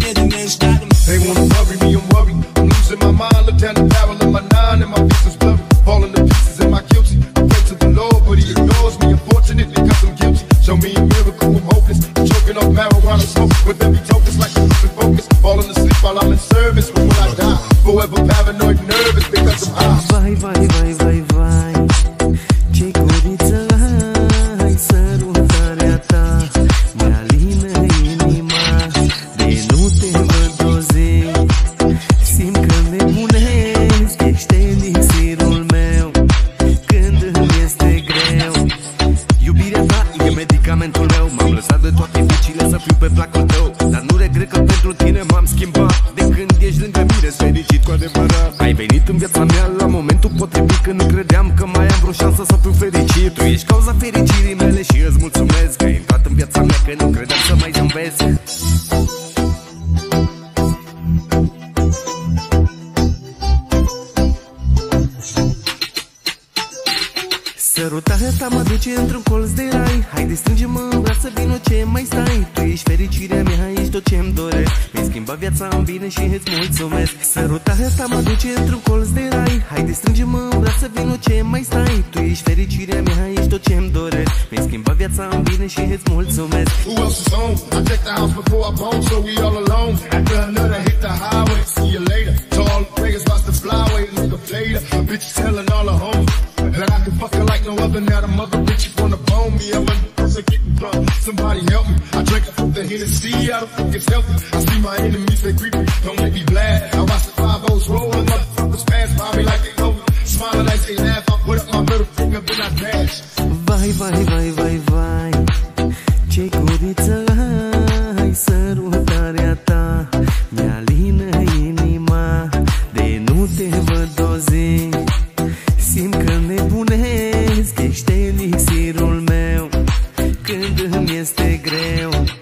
They wanna worry me, I'm worried. I'm losing my mind, look down the barrel of my nine and my vision's blurry. Falling to pieces, am I guilty? I pray to the Lord, but he ignores me, unfortunately, cause I'm guilty. Show me a miracle, I'm hopeless. I'm choking off marijuana smoke with every token, like I'm losing focus. Falling asleep while I'm in service, but when I die, forever paranoid, nervous because I'm high. Vai, vai, vai, vai, vai, ce guriță ai, sărutarea ta mi-alină inima, de nu te văd o zi, simt că nebunesc, ești elixirul meu, când îmi este greu. Iubirea ta e medicamentul meu, m-am lăsat de toate vicile să fiu pe placul tău, dar nu regret că pentru tine m-am schimbat. De când ești lângă mine, sunt fericit cu adevărat. Ai venit în viața mea la momentul potrivit, când nu credeam că mai am vreo șansă să fiu fericit. Tu ești cauza fericirii mele și îți mulțumesc că ai intrat în viața mea, că nu credeam să mai zâmbesc. Sărutarea ta mă duce într-un colț de rai. Haide, strânge-mă în brațe, vino, ce mai stai? Tu ești fericirea mea, ești tot ce-mi doresc. Mi-ai schimbat viața în bine și îți mulțumesc. Sărutarea ta mă duce într-un colț de rai. Haide, strânge-mă în brațe, vino, ce mai stai? Tu ești fericirea mea, ești tot ce-mi doresc. Mi-ai schimbat viața în bine și îți mulțumesc. Who else is home? I checked the house before I bone, so we all alone. After another hit the highway, see you later. Tall niggas watch the flyway, look a later. Bitches telling all the homies that I can fuck her like no other. Now the mother bitches wanna bone me. I'm a person getting drunk. Somebody help me. I drink the Hennessy, I don't think it's healthy. I see my enemies, they creepy, don't make me glad. I watch the 5-0s roll and motherfuckers pass by me like they know me. Smiling like they laugh, I put up my middle finger, then I dash. Vai, vai, vai, vai, vai, ce guriță ai, sărutarea ta mi-alină inima, de nu te văd o zi, simt că nebunesc, ești elixirul meu, când îmi este greu.